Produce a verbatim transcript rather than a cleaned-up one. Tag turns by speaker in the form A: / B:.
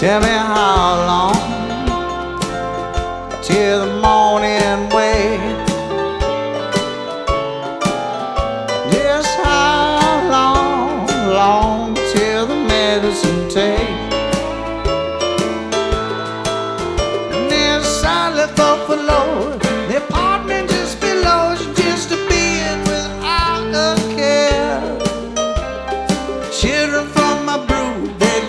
A: Tell me how long till the morning wake. Just how long, long till the medicine take. And then silently thought for Lord,